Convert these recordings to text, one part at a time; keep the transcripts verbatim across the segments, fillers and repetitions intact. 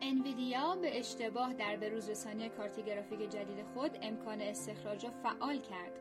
انویدیا به اشتباه در بروزرسانی کارت گرافیک جدید خود امکان استخراج را فعال کرد.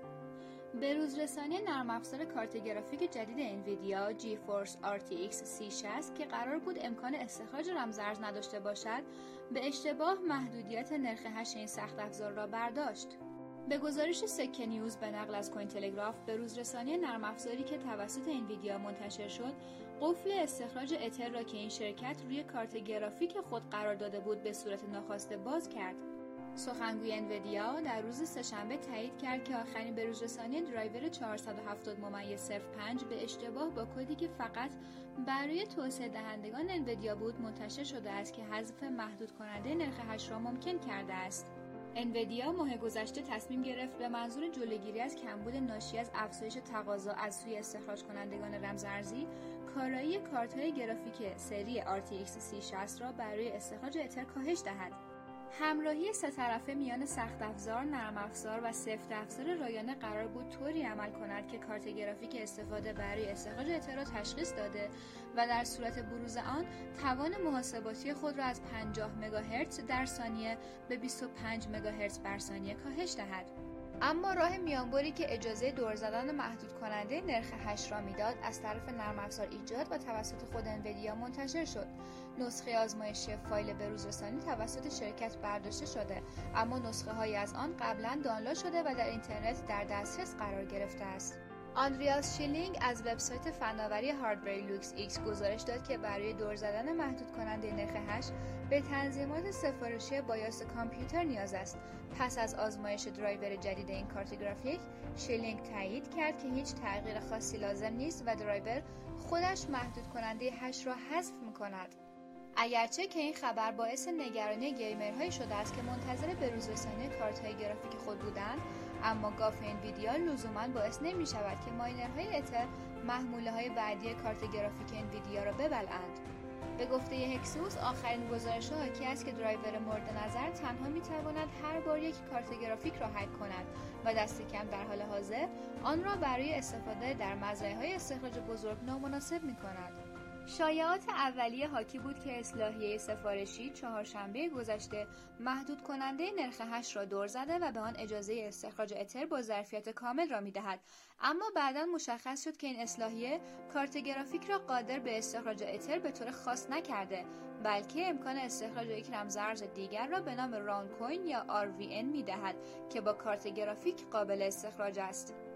بروزرسانی نرم افزار کارت گرافیک جدید انویدیا جی فورس آر تی ایکس سی شصت که قرار بود امکان استخراج رمزارز نداشته باشد، به اشتباه محدودیت نرخ هش این سخت افزار را برداشت. به گزارش سکه نیوز به نقل از کوین تلگراف، بروزرسانی نرم افزاری که توسط انویدیا منتشر شد، قفل استخراج اتر را که این شرکت روی کارت گرافیک خود قرار داده بود به صورت ناخواسته باز کرد. سخنگوی انویدیا در روز سه‌شنبه تایید کرد که آخرین بروزرسانی درایور چهارصد و هفتاد ممیز صفر پنج به اشتباه با کدی که فقط برای توسعه دهندگان انویدیا بود منتشر شده است که حذف محدود کننده نرخ هش را ممکن کرده است. انویدیا ماه گذشته تصمیم گرفت به منظور جلوگیری از کمبود ناشی از افزایش تقاضا از سوی استخراج کنندگان رمزارزی، کارایی کارت‌های گرافیک سری آر تی ایکس سی شصت را برای استخراج اتر کاهش دهد. همراهی سه طرفه میان سخت افزار، نرم افزار و سفت افزار رایانه قرار بود طوری عمل کند که کارت گرافیک استفاده برای استخراج اتر را تشخیص داده و در صورت بروز آن توان محاسباتی خود را از پنجاه مگاهرتز در ثانیه به بیست و پنج مگاهرتز بر ثانیه کاهش دهد. اما راه میانبری که اجازه دور زدن محدود کننده نرخ هش را میداد از طرف نرم افزار ایجاد و توسط خود انویدیا منتشر شد. نسخه آزمایشی فایل بروزرسانی توسط شرکت برداشته شده، اما نسخه هایی از آن قبلا دانلود شده و در اینترنت در دسترس قرار گرفته است. آندریاس شیلینگ از وبسایت فناوری هاردور لوکس ایکس گزارش داد که برای دور زدن محدود کننده نرخ هش به تنظیمات سفارشی بایوس کامپیوتر نیاز است. پس از آزمایش درایور جدید این کارت گرافیک، شیلینگ تایید کرد که هیچ تغییر خاصی لازم نیست و درایور خودش محدود کننده هش را حذف می‌کند. اگرچه که این خبر باعث نگرانی گیمرهایی شده است که منتظر بروزرسانی کارت‌های گرافیک خود بودند، اما گاف انویدیا لزوماً باعث نمی شود که ماینرهای اتر محموله‌های بعدی کارت گرافیک انویدیا را ببلعند. به گفته هکسوس، آخرین گزارش‌ها حاکی است که درایور مورد نظر تنها می‌تواند هر بار یک کارت گرافیک را هک کند و دست کم در حال حاضر آن را برای استفاده در مزرعه‌های استخراج بزرگ نامناسب می‌کند. شایعات اولیه حاکی بود که اصلاحیه سفارشی چهارشنبه گذشته محدود کننده نرخ هش را دور زده و به آن اجازه استخراج اتر با ظرفیت کامل را می‌دهد، اما بعداً مشخص شد که این اصلاحیه کارت گرافیک را قادر به استخراج اتر به طور خاص نکرده، بلکه امکان استخراج یک رمزارز دیگر را به نام ران کوین یا آر وی ان می‌دهد که با کارت گرافیک قابل استخراج است.